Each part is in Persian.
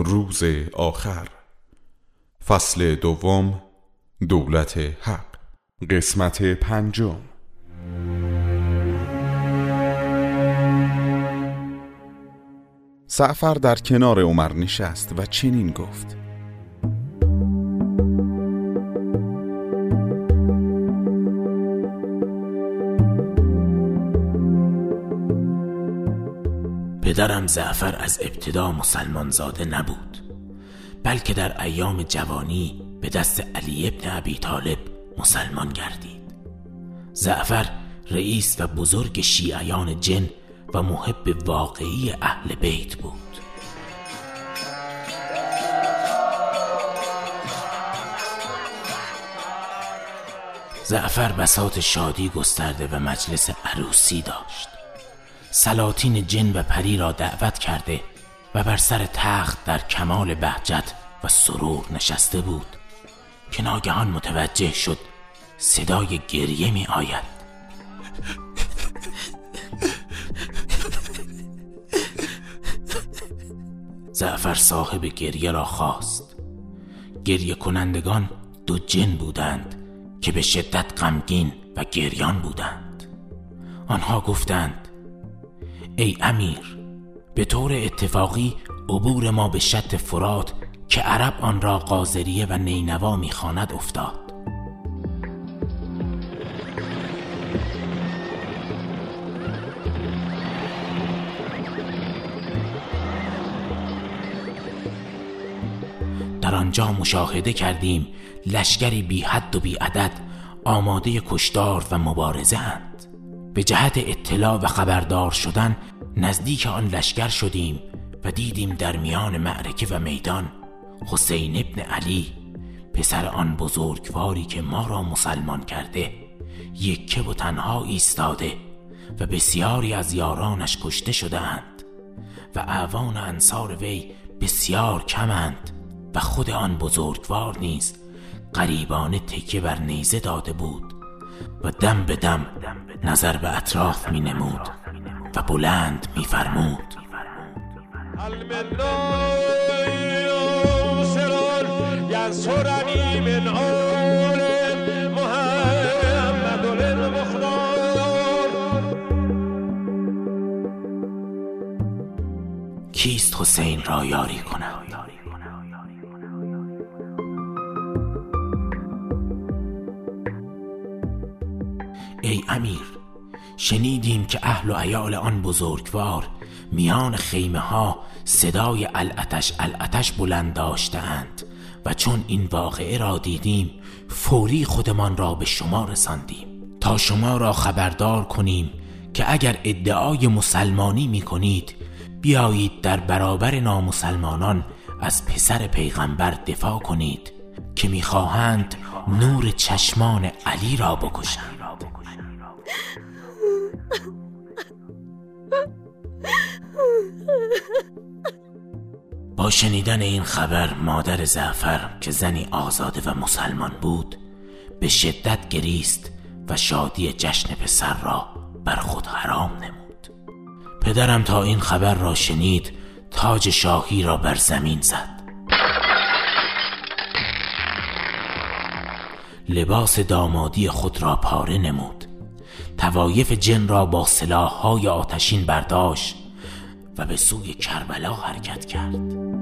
روز آخر. فصل دوم، دولت حق. قسمت 5. جعفر در کنار عمر نشست و چنین گفت: پدرم جعفر از ابتدا مسلمان زاده نبود، بلکه در ایام جوانی به دست علی ابن ابی طالب مسلمان گردید. جعفر رئیس و بزرگ شیعیان جن و محب واقعی اهل بیت بود. جعفر بساط شادی گسترده و مجلس عروسی داشت. سلاطین جن و پری را دعوت کرده و بر سر تخت در کمال بهجت و سرور نشسته بود که ناگهان متوجه شد صدای گریه می آید. جعفر صاحب گریه را خواست. گریه کنندگان 2 جن بودند که به شدت غمگین و گریان بودند. آنها گفتند: ای امیر، به طور اتفاقی عبور ما به شط فرات که عرب آن را قاذریه و نینوا می‌خواند افتاد. در آنجا مشاهده کردیم لشکری بی حد و بی عدد آماده کشتار و مبارزه اند. به جهت اطلاع و خبردار شدن نزدیک آن لشکر شدیم و دیدیم در میان معرکه و میدان حسین ابن علی، پسر آن بزرگواری که ما را مسلمان کرده، یکه و تنها ایستاده و بسیاری از یارانش کشته شده اند و اعوان انصار وی بسیار کمند و خود آن بزرگوار نیز غریبانه تکیه بر نیزه داده بود و دم به دم نظر به اطراف می نمود و بلند می فرمود: کیست حسین را یاری کند؟ ای امیر، شنیدیم که اهل و عیال آن بزرگوار میان خیمه ها صدای العتش العتش بلند داشتند و چون این واقعه را دیدیم فوری خودمان را به شما رساندیم تا شما را خبردار کنیم که اگر ادعای مسلمانی می کنید بیایید در برابر نامسلمانان از پسر پیغمبر دفاع کنید که می‌خواهند نور چشمان علی را بکشند. با شنیدن این خبر مادر جعفر که زنی آزاده و مسلمان بود به شدت گریست و شادی جشن پسر را بر خود حرام نمود. پدرم تا این خبر را شنید تاج شاهی را بر زمین زد. لباس دامادی خود را پاره نمود. طوایف جن را با سلاح‌های آتشین برداشت و به سوی کربلا حرکت کرد.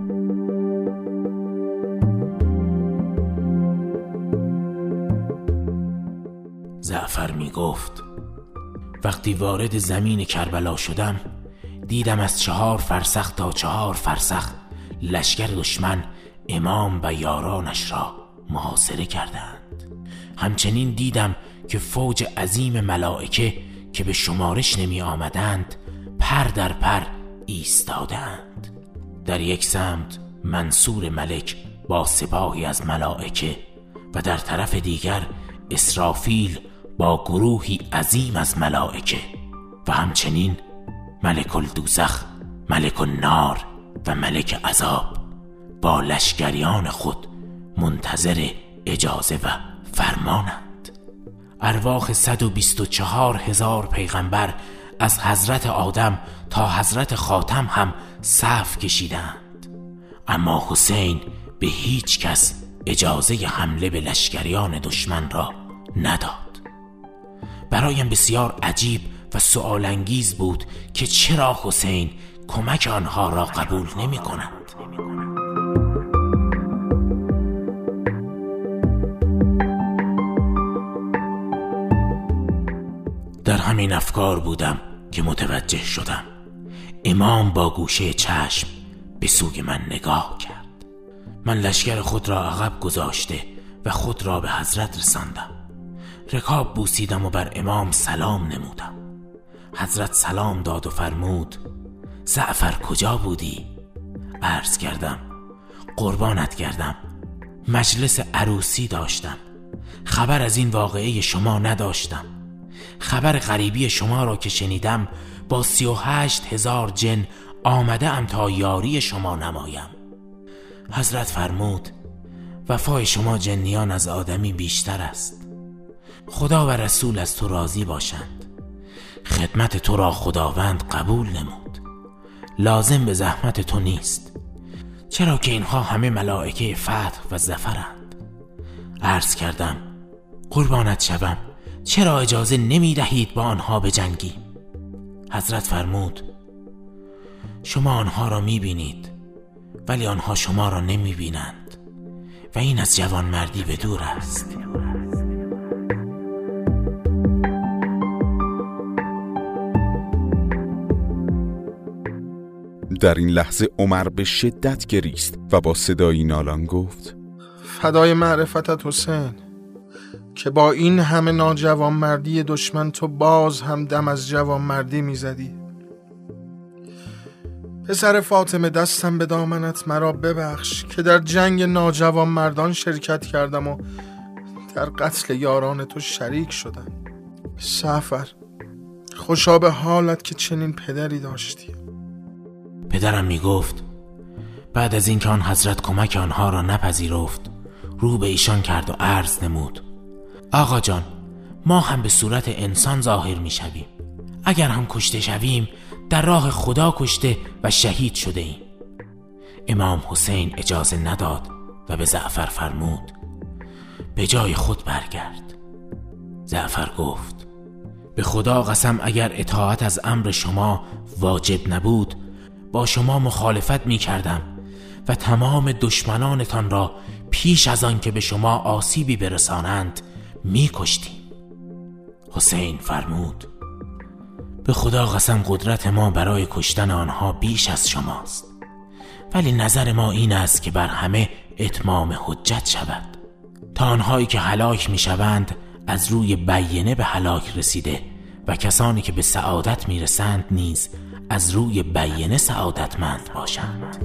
جعفر می گفت: وقتی وارد زمین کربلا شدم دیدم از 4 فرسخ تا 4 فرسخ لشکر دشمن امام و یارانش را محاصره کردند. همچنین دیدم که فوج عظیم ملائکه که به شمارش نمی آمدند پر در پر ایستادند. در یک سمت منصور ملک با سپاهی از ملائکه و در طرف دیگر اسرافیل با گروهی عظیم از ملائکه و همچنین ملک الدوزخ، ملک النار و ملک عذاب با لشکریان خود منتظر اجازه و فرمانند. ارواح 124,000 پیغمبر از حضرت آدم تا حضرت خاتم هم صف کشیدند. اما حسین به هیچ کس اجازه حمله به لشکریان دشمن را نداد. برایم بسیار عجیب و سؤال انگیز بود که چرا حسین کمک آنها را قبول نمی کند. در همین افکار بودم که متوجه شدم امام با گوشه چشم به سوی من نگاه کرد. من لشکر خود را عقب گذاشته و خود را به حضرت رساندم. رکاب بوسیدم و بر امام سلام نمودم. حضرت سلام داد و فرمود زعفر کجا بودی؟ عرض کردم قربانت گردم، مجلس عروسی داشتم، خبر از این واقعه شما نداشتم. خبر غریبی شما را که شنیدم با 38,000 جن آمده ام تا یاری شما نمایم. حضرت فرمود وفای شما جنیان از آدمی بیشتر است. خدا و رسول از تو راضی باشند. خدمت تو را خداوند قبول نمود. لازم به زحمت تو نیست، چرا که اینها همه ملائکه فتح و ظفرند. عرض کردم قربانت شوم، چرا اجازه نمی دهید با آنها بجنگی؟ حضرت فرمود شما آنها را می بینید ولی آنها شما را نمی بینند و این از جوانمردی به دور است. در این لحظه عمر به شدت گریست و با صدایی نالان گفت فدای معرفتت حسین که با این همه ناجوانمردی دشمن تو باز هم دم از جوانمردی میزدی. پسر فاطمه دستم به دامنت مرا ببخش که در جنگ ناجوانمردان شرکت کردم و در قتل یاران تو شریک شدم. سعفر خوشا به حالت که چنین پدری داشتی. پدرم می گفت بعد از اینکه آن حضرت کمک آنها را نپذیرفت رو به ایشان کرد و عرض نمود آقا جان ما هم به صورت انسان ظاهر می شویم. اگر هم کشته شویم در راه خدا کشته و شهید شده ایم. امام حسین اجازه نداد و به جعفر فرمود به جای خود برگرد. جعفر گفت به خدا قسم اگر اطاعت از امر شما واجب نبود با شما مخالفت می کردم و تمام دشمنانتان را پیش از آن که به شما آسیبی برسانند می کشتیم. حسین فرمود به خدا قسم قدرت ما برای کشتن آنها بیش از شماست، ولی نظر ما این است که بر همه اتمام حجت شود تا آنهایی که هلاک می شوند از روی بینه به هلاک رسیده و کسانی که به سعادت می رسند نیز از روی بینه سعادتمند باشند.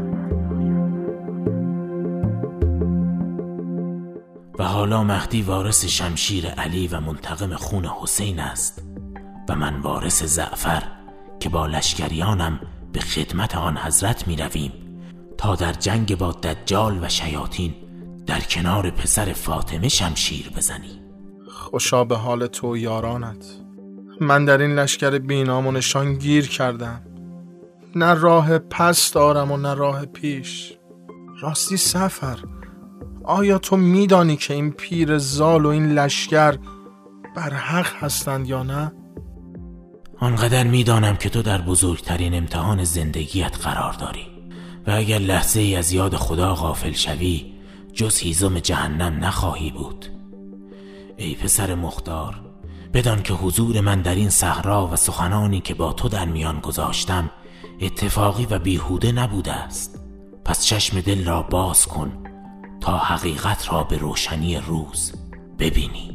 و حالا مهدی وارث شمشیر علی و منتقم خون حسین است و من وارث جعفر که با لشکریانم به خدمت آن حضرت می رویم تا در جنگ با دجال و شیاطین در کنار پسر فاطمه شمشیر بزنیم. خوشا به حال تو و یارانت. من در این لشکر بینام و نشان گیر کردم، نه راه پس دارم و نه راه پیش. راستی سفر آیا تو میدانی که این پیر زال و این لشکر بر حق هستند یا نه؟ آنقدر میدانم که تو در بزرگترین امتحان زندگیت قرار داری و اگر لحظه ای از یاد خدا غافل شوی جز هیزم جهنم نخواهی بود. ای پسر مختار، بدان که حضور من در این صحرا و سخنانی که با تو در میان گذاشتم اتفاقی و بیهوده نبوده است. پس چشم دل را باز کن تا حقیقت را به روشنی روز ببینی.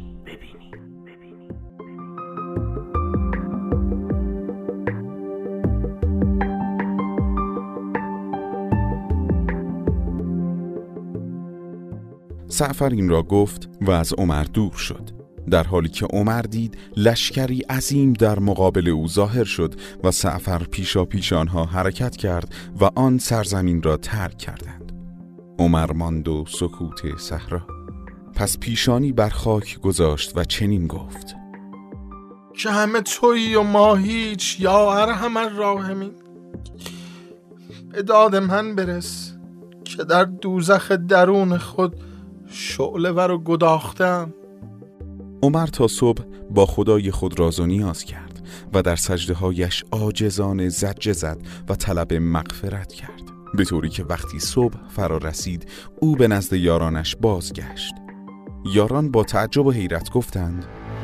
جعفر این را گفت و از عمر دور شد، در حالی که عمر دید لشکری عظیم در مقابل او ظاهر شد و جعفر پیشا پیش آنها حرکت کرد و آن سرزمین را ترک کردند. عمر ماند و سکوت صحرا. پس پیشانی بر خاک گذاشت و چنین گفت که همه تویی و ما هیچ، یا ارحم الراحمین. به داد من برس که در دوزخ درون خود شعله ور و گداختم. عمر تا صبح با خدای خود راز و نیاز کرد و در سجده‌هایش عاجزانه زجه زد و طلب مغفرت کرد، به طوری که وقتی صبح فرا رسید او به نزد یارانش بازگشت. یاران با تعجب و حیرت گفتند: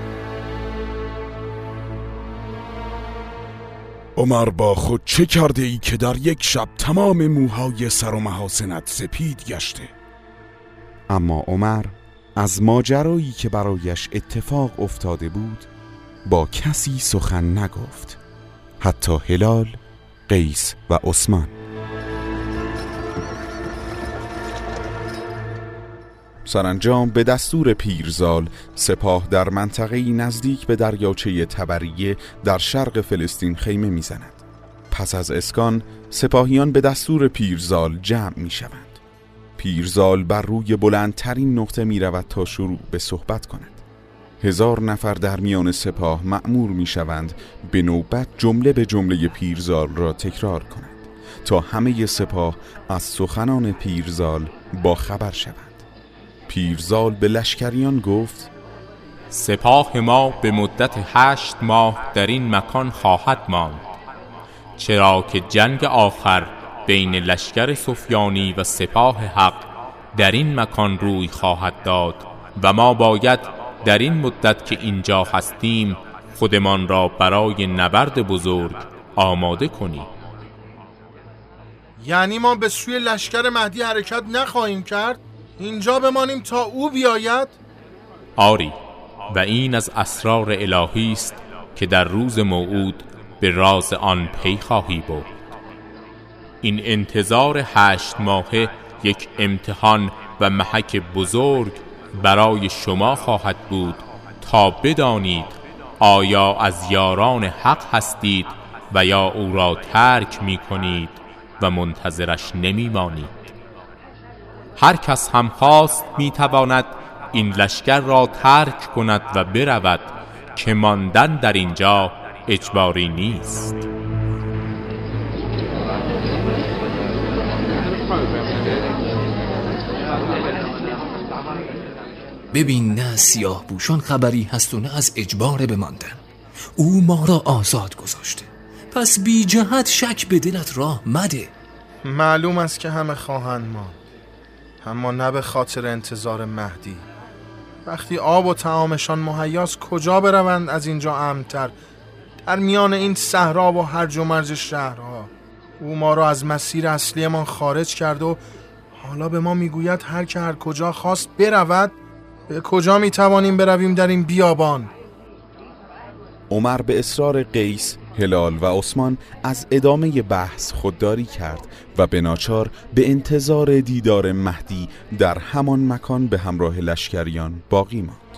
عمر با خود چه کرده ای که در یک شب تمام موهای سر و محاسنت سپید گشته؟ اما عمر از ماجرایی که برایش اتفاق افتاده بود با کسی سخن نگفت، حتی هلال، قیس و عثمان. سرانجام به دستور پیرزال سپاه در منطقه‌ای نزدیک به دریاچه تبریه در شرق فلسطین خیمه می‌زند. پس از اسکان سپاهیان به دستور پیرزال جمع می‌شوند. پیرزال بر روی بلندترین نقطه می‌رود تا شروع به صحبت کند. 1000 نفر در میان سپاه مأمور می‌شوند به نوبت جمله به جمله پیرزال را تکرار کنند تا همه سپاه از سخنان پیرزال با خبر شوند. پیرزال به لشکریان گفت: سپاه ما به مدت 8 ماه در این مکان خواهد ماند، چرا که جنگ آخر بین لشکر سفیانی و سپاه حق در این مکان روی خواهد داد و ما باید در این مدت که اینجا هستیم خودمان را برای نبرد بزرگ آماده کنیم. یعنی ما به سوی لشکر مهدی حرکت نخواهیم کرد؟ اینجا بمانیم تا او بیاید؟ آری، و این از اسرار الهی است که در روز موعود به راز آن پی خواهی برد. این انتظار 8 ماهه یک امتحان و محک بزرگ برای شما خواهد بود تا بدانید آیا از یاران حق هستید و یا او را ترک می کنید و منتظرش نمی مانید. هر کس هم خواست می تواند این لشکر را ترک کند و برود که ماندن در اینجا اجباری نیست. ببین، نه سیاه بوشان خبری هست و نه از اجبار بماندن. او ما را آزاد گذاشته، پس بی جهت شک به دلت راه مده. معلوم است که همه خواهند ماند، اما نه به خاطر انتظار مهدی. وقتی آب و طعامشان مهیاست کجا بروند از اینجا امن‌تر، در میان این صحرا و هرج و مرج شهرها. او ما را از مسیر اصلیمان خارج کرد و حالا به ما میگوید هر که هر کجا خواست برود. به کجا میتوانیم برویم در این بیابان؟ عمر به اصرار قیس، هلال و عثمان از ادامه بحث خودداری کرد و به ناچار به انتظار دیدار مهدی در همان مکان به همراه لشکریان باقی ماند.